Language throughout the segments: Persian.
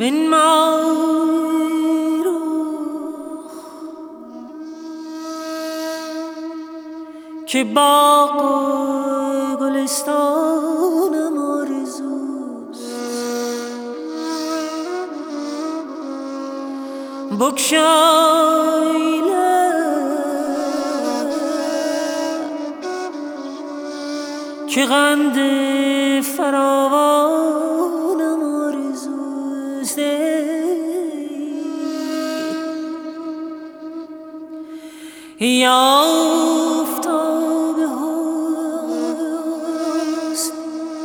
بنمای رو که باغ و گلستانم آرزوست، بگشای لب که قند فراوانم آرزوست. یا آفتاب حسن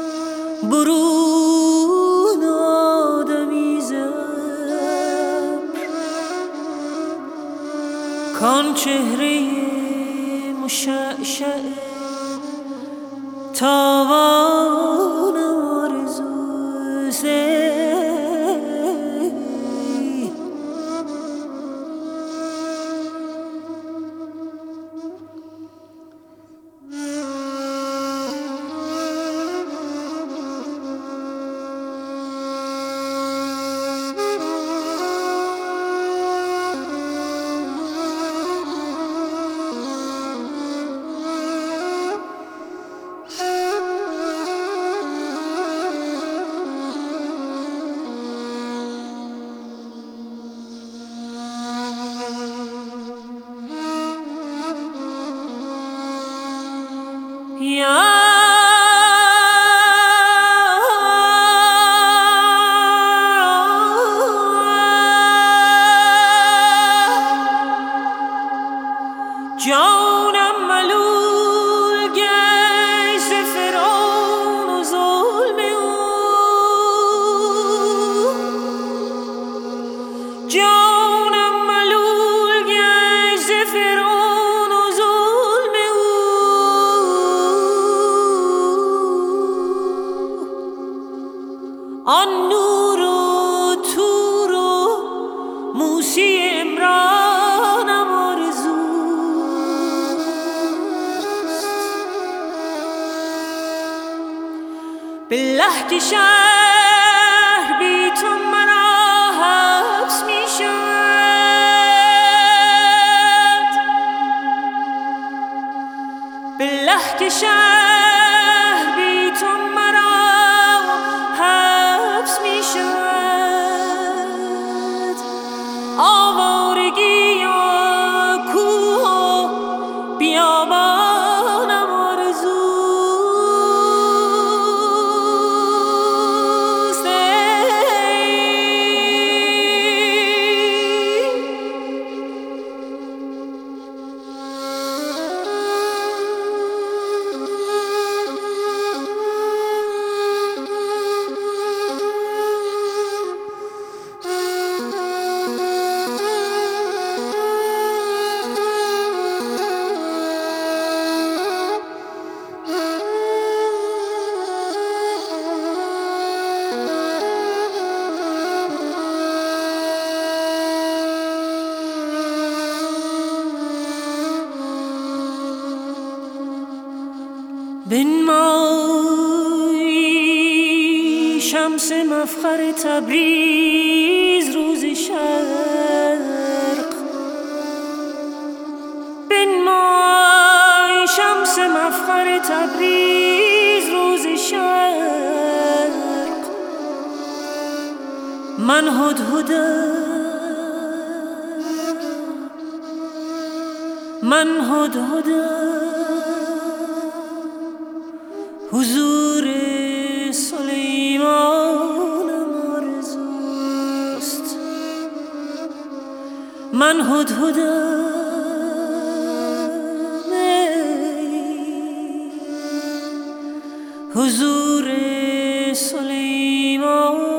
برون آدمی زبر، کان چهره مشعشع تابانم آرزوست. جانم ملول گشت ز فرعون و ظلم او، جانم ملول گشت ز فرعون و ظلم او. آن نور و طور و موسی عمرانم آرزو، بالله که شهر بی تو مرا حبس می شود، بالله که شهر بی تو مرا حبس می شود. آوارگی و کوه و بیابانم آرزو، بنمای شمس مفخر تبریز روز شرق، بنمای شمس مفخر تبریز روز شرق. من هدهدم حضور سلیمانم آرزوست، من هدهدم حضور سلیمان